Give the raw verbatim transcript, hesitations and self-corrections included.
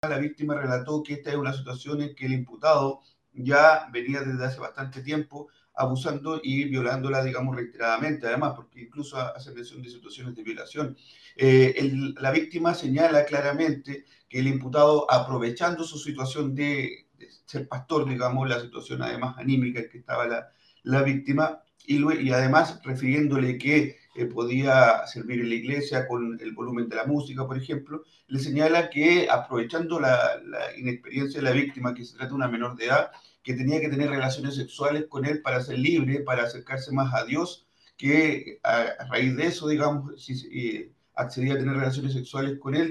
La víctima relató que esta es una situación en que el imputado ya venía desde hace bastante tiempo abusando y violándola, digamos, reiteradamente, además, porque incluso hace mención de situaciones de violación. Eh, el, la víctima señala claramente que el imputado, aprovechando su situación de, de ser pastor, digamos, la situación además anímica en que estaba la, la víctima, y, y además refiriéndole que eh, podía servir en la iglesia con el volumen de la música, por ejemplo, le señala que aprovechando la, la inexperiencia de la víctima, que se trata de una menor de edad, que tenía que tener relaciones sexuales con él para ser libre, para acercarse más a Dios, que a, a raíz de eso, digamos, si eh, accedía a tener relaciones sexuales con él,